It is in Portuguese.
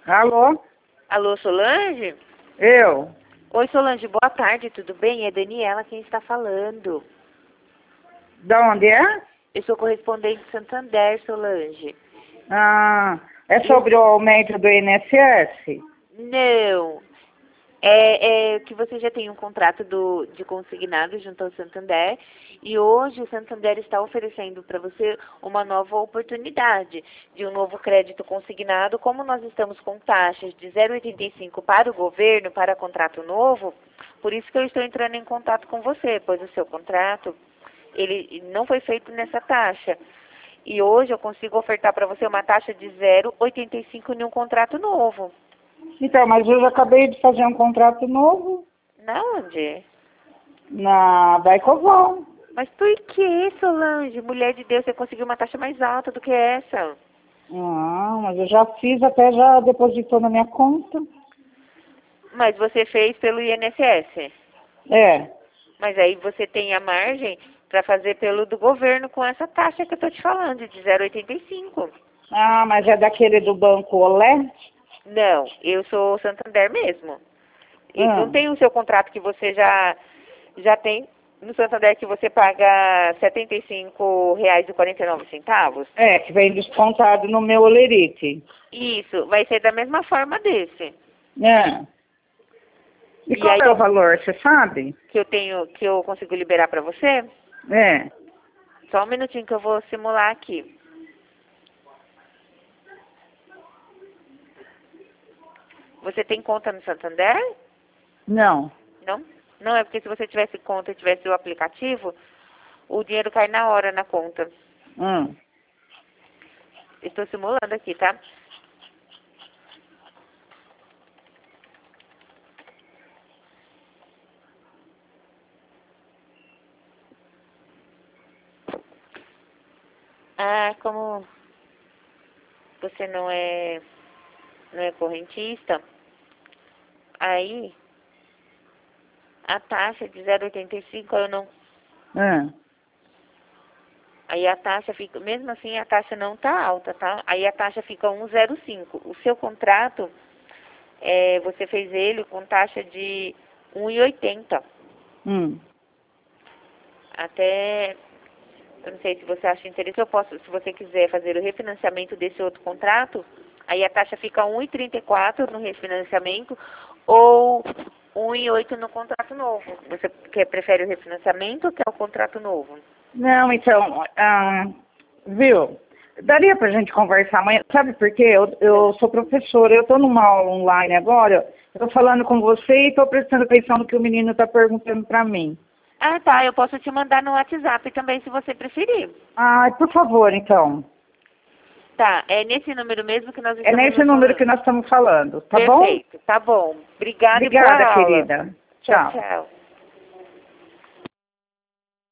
Alô? Alô, Solange? Eu? Oi, Solange, boa tarde, tudo bem? É Daniela quem está falando. Da onde é? Eu sou correspondente de Santander, Solange. Ah, é sobre o aumento do INSS? Não, é que você já tem um contrato de consignado junto ao Santander e hoje o Santander está oferecendo para você uma nova oportunidade de um novo crédito consignado. Como nós estamos com taxas de 0,85 para o governo, para contrato novo, por isso que eu estou entrando em contato com você, pois o seu contrato ele não foi feito nessa taxa. E hoje eu consigo ofertar para você uma taxa de 0,85 em um contrato novo. Então, mas eu já acabei de fazer um contrato novo Na onde? na Daicoval. Mas por que, Solange? Mulher de Deus, você conseguiu uma taxa mais alta do que essa. Ah, mas eu já fiz, até já depositou na minha conta. Mas você fez pelo INSS. É. Mas aí você tem a margem para fazer pelo do governo com essa taxa que eu estou te falando, de 0,85. Ah, mas é daquele do Banco Olé? Não, eu sou Santander mesmo. E Ah, não tem o seu contrato que você já tem no Santander que você paga R$ 75,49? é, que vem descontado no meu Olerite. Isso, vai ser da mesma forma desse. É. E E qual aí é o valor, você sabe? que eu consigo liberar para você? É. Só um minutinho que eu vou simular aqui. Você tem conta no Santander? Não. Não? Não, é porque se você tivesse conta e tivesse o aplicativo, o dinheiro cai na hora na conta. Hum. Estou simulando aqui, tá? Ah, como você não é correntista, aí a taxa de 0,85 eu não. É. Aí a taxa fica, mesmo assim a taxa não tá alta, tá? Aí a taxa fica 1,05. O seu contrato, você fez ele com taxa de 1,80. Hum. Até, eu não sei se você acha interessante, eu posso, se você quiser fazer o refinanciamento desse outro contrato, aí a taxa fica 1,34 no refinanciamento ou 1,8 no contrato novo. Você prefere o refinanciamento ou quer o contrato novo? Não, então, viu? Daria pra gente conversar amanhã. Sabe por quê? Eu sou professora, eu tô numa aula online agora, eu tô falando com você e tô prestando atenção no que o menino tá perguntando pra mim. Ah, tá. Eu posso te mandar no WhatsApp também, se você preferir. Ai, por favor, então. Tá, é nesse número mesmo que nós É estamos nesse nos número que falando. nós estamos falando, tá bom? Perfeito, tá bom. Obrigada e boa Obrigada, aula. querida. Tchau, Tchau. tchau.